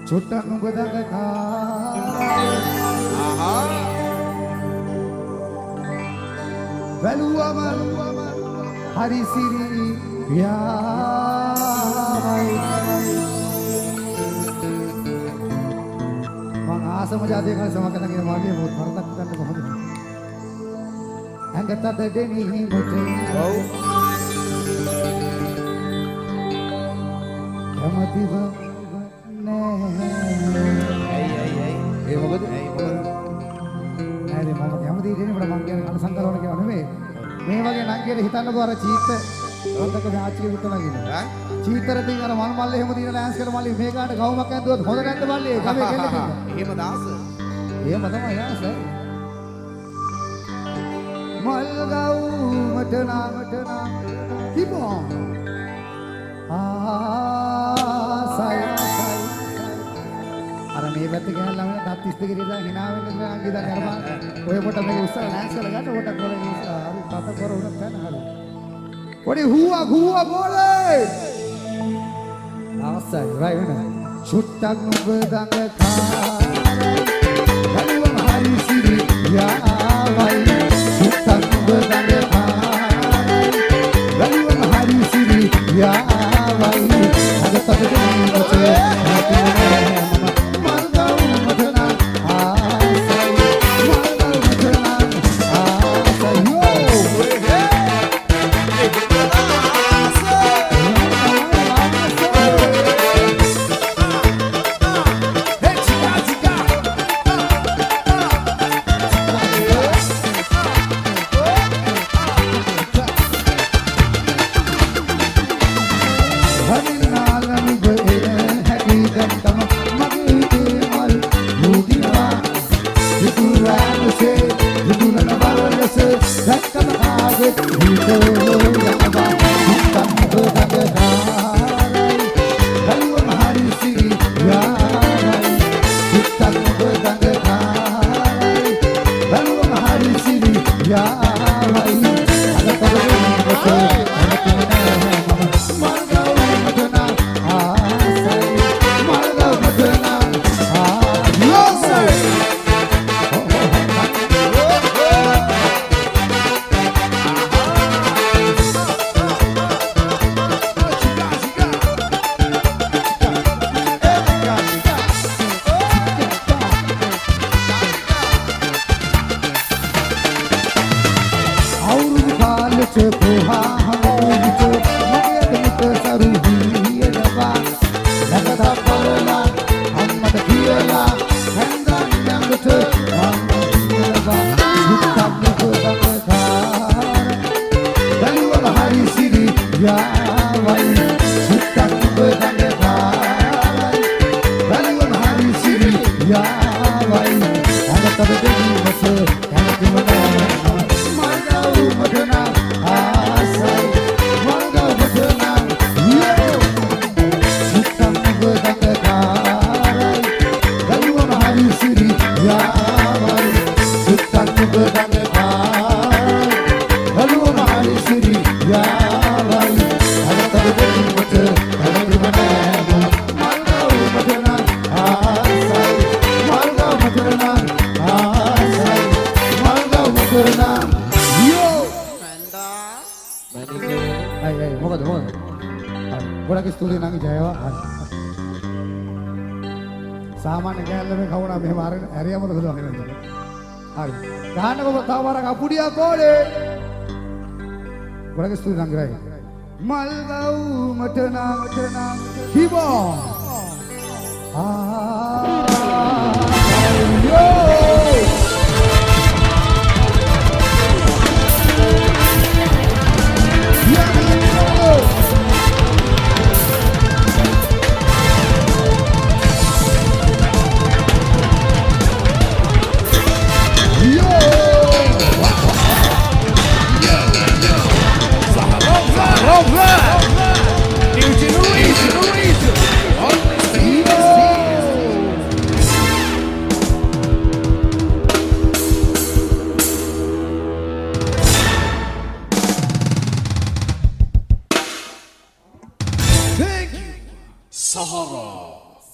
Chutak nunggu dangga Valuaman hari siri ya mangasa menjadikan sama kita kita magi buat partak kita nih bahwa angkat ada deni mutu kamati ba ne hey මොකද නේද මම කැමති දෙන්නේ මට මං කියන්නේ කන සංකල්පන කියව නෙමෙයි මේ වගේ නම් කියලා හිතන්නකෝ අර චීත අන්තක ආච්චිගේ විතර නගිනවා චීතර තින් අර මල් මල්ලේ එහෙම දින ලෑන්ස් කරලා මල්ලේ මේකාට ගවමක් ඇද්දුවත් හොඳ නැද්ද මල්ලේ ගමේ කෙල්ලෙක් එහෙම දාස එහෙම තමයි යාස මල් ගවුමට නා කිපෝ ආසයි අර මේ පැත්තේ ගහලා මම දත් 32 කිරිලා hina වෙන්න නංගි දැන් අර ඔය පොට මේ උස්සලා ලෑන්ස් කරලා ගන්න පොට කොල නිසා හරි තත කර උනත් ගන්න හරි පොඩි හුවා බෝලේ ආසයි රයි වෙන චුට්ටක් නුඹ දඟ කාරයි ගලුවම හරි සිරි යාවයි චුට්ටක් නුඹ දඟ කාරයි ගලුවම හරි සිරි යාවයි අද තද දෙන්නේ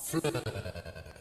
Fleur.